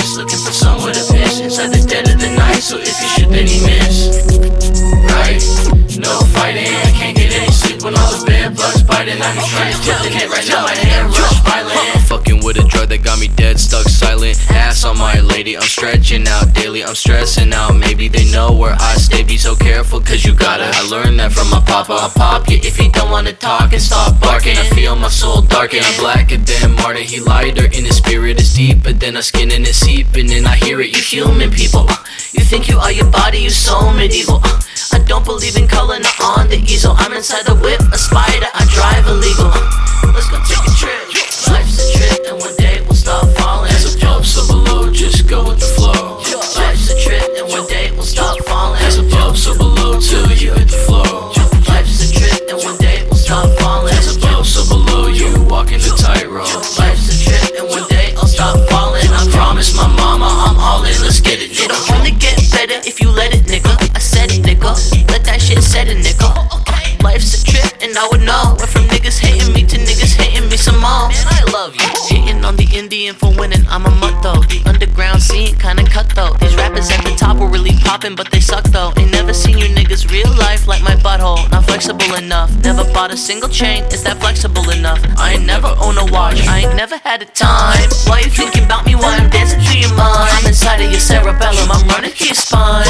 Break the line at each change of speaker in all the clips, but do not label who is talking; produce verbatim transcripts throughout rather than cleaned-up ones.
piss, looking for somewhere to piss inside the dead of the night. So if you should, then you miss. Right? No fighting, I can't get any sleep when all the bed bugs biting. I'm trying to tip the hit right now, my hand rush violent.
I'm fucking with a drug that got me dead, stuck silent. Ass on my lady, I'm stretching out daily, I'm stressing out. Maybe they know where I stay, be so careful cause you gotta. I learned that from my papa, I'll pop you if you don't wanna talk and stop barking. I feel my soul darken, I'm blacker than Martin, he lighter. In his spirit is deeper than our skin and it's seeping. And I hear it, you human people, uh, you think you are your body, you so medieval, uh, I don't believe in color, not on the easel. I'm inside the whip, a spider, I drive illegal, uh, let's go take a trip. Life's a trip and one day we'll stop falling.
As a pub so below, just go with the flow.
Life's a trip and one day we'll stop falling.
As a pub so below till you hit the flow.
Life's a trip and one day we'll stop falling.
As a pub so below, you walking the tightrope.
Life's a trip and one day I'll stop falling.
I promise my mama I'm all in, let's get it, nigga.
It'll only get better if you let it, nigga. I said it, nigga. Let that shit set it, nigga. Life's a trip and I would know. Went from niggas hating me to niggas hating me some more. Man, I love you. Hating on the Indian for winning, I'm a mutt though. The underground scene kinda cut though. These rappers at the top were really popping, but they suck though. Ain't never seen you niggas real life like my butthole. Not flexible enough. Never bought a single chain, is that flexible enough? I ain't never own a watch, I ain't never had a time. Why you thinking about me while I'm dancing through your mind? I'm inside of your cerebellum, I'm running through your spine.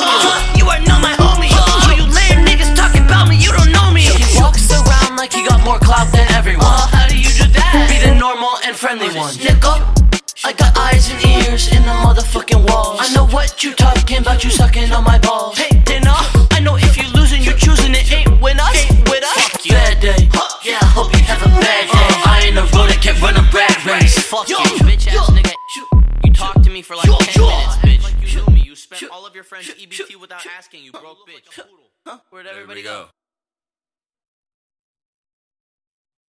You are not my homie. All you lame niggas talking about me, you don't know me. He walks around like he got more clout than everyone. Uh, how do you do that? Be the normal and friendly one. Nigga, I got eyes and ears in the motherfucking walls. I know what you talking about, you sucking on my balls. Hey, dinner, I know if you losing, you're choosing it ain't with us. Ain't with us. Fuck you. Bad day. Yeah, I hope you have a bad day. I ain't a road that can't run a rat race. Fuck you, bitch ass nigga. You talked to me for like ten minutes, bitch. Like you knew me. You spent all of your friends E B T without asking. You broke bitch. Where'd everybody go?